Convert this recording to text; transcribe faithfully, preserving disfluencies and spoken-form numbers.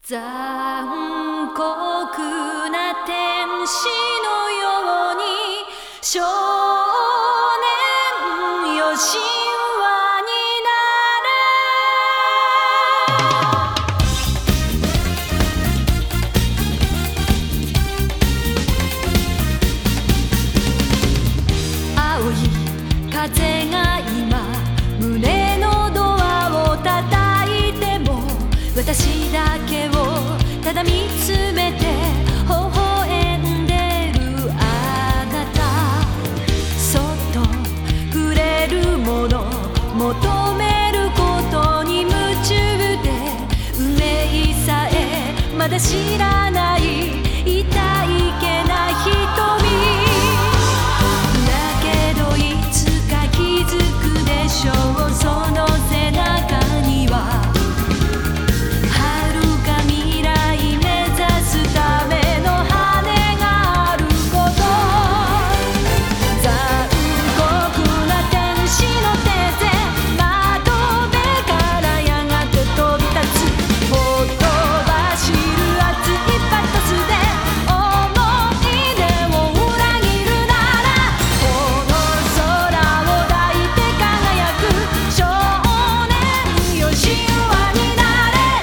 残酷な天使のように少年よ神話になれ青い風が今胸のドアを叩いても私だけをただ見つめて微笑んでるあなたそっと触れるもの求めることに夢中で運命さえまだ知らない